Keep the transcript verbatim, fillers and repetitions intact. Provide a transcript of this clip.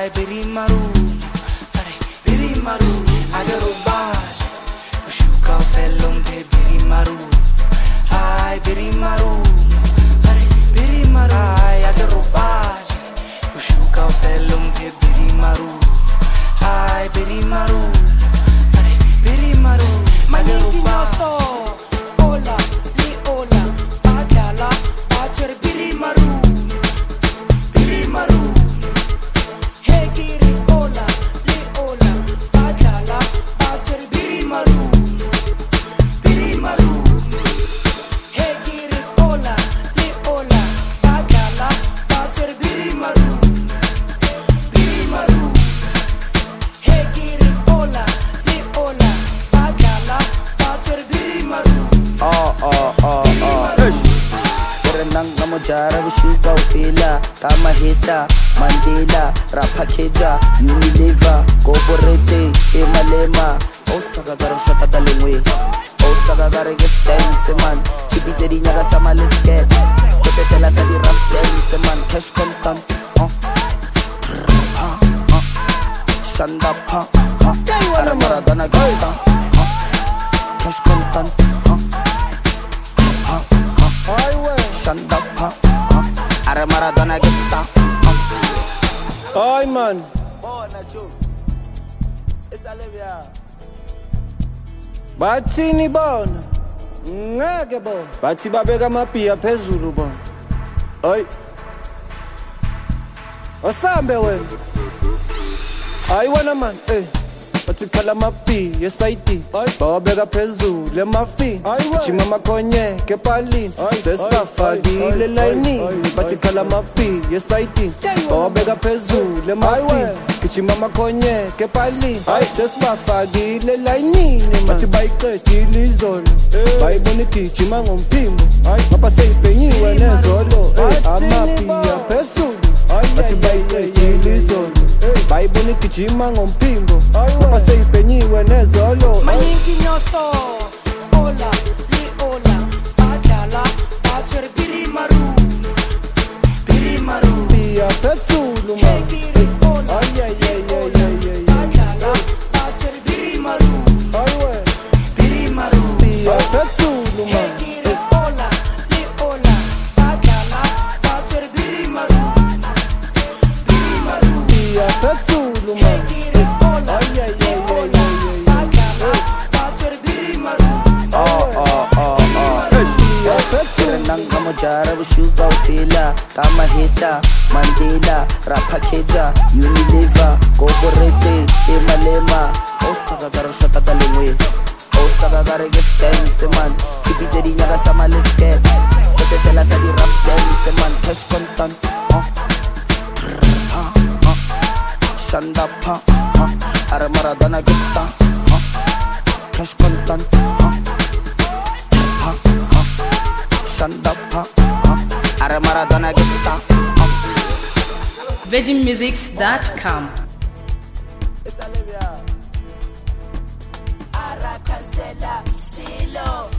Ay, biri maru, are biri maru, agaro baj, shuka felum de biri maru. Ay, biri maru, are biri maru, ay agaro baj, shuka felum de biri maru. Ay, biri maru, are biri maru, agaro baj. Ola, li ola, badala, bacher biri maru, biri maru. Hey giri ola, li ola, badala, bacher biri maru, biri maru. Hey giri ola, li ola, badala, bacher biri maru, biri maru. Hey giri ola, li ola, badala, bacher biri maru. Oh oh oh oh, ish. Berenang kamu cara bersyuka ufila, kama hita, Mandela, rapa keja, Unilever, Goborete, Emalema. Osaga garo shota dalingwe, Osaga garo get dance man. Chibi jadi nyaga sama lisket, skete sela sadi rap dance man. Cash contant, huh? Shanda pa, huh? Ara Maradona gita, huh? Cash contant, huh? Shanda pa, huh? Ara Maradona gita, huh? Ay man, bathi nibona ngeke bona, bathi babeka amaphiya phezulu bona. Ay osambe wena, ay wena man, eh bathi khala amaphiya esayidi, bawabeka phezulu emafi, jima amakhonye kepalini, sesibafakile layinini. Bathi khala amaphiya esayidi, bawabeka phezulu emafi, gijima amakhonye kepalini, sesibafakile layinini. Bathi bayiqedile izolo, bayibona igijima ngomphimbo, ngapha seyibhenyiwe nezolo, amaphiya phezulu. Bathi bayiqedile izolo, bayibona igijima ngomphimbo, ngapha seyibhenyiwe nezolo. Maningi nyoso, ola, li ola, badala, bacher biri maru, biri maru. Phiya phezulu Hey man, giri ola, ay ay li ay ay ola, ay ay, badala, bacher biri maru, ay we. biri maru. Phiya phezulu Hey man, giri ola, li ola, badala, bacher biri maru, biri maru. phiya phezulu Hey man, giri ola, ay ay li ay ay ola, ay, badala, bacher biri maru. Oh oh oh oh, ish. phiya phezulu. Berenang kamu cara bersyuka ufila, kama hita, Mandela, rapa keja, Unilever, Goborete, Emalema. Osaga garo shota dalingwe, Osaga garo get dance man. Chibi jadi nyaga sama lisket, skete sela sadi rap dance man. Cash contant, huh? Shanda pa, huh? Ara Maradona gita, huh? Cash contant, huh? Shanda pa, huh? Ara Maradona gita, huh? virgin musics dot com. Esa levia. Aracazela, silo.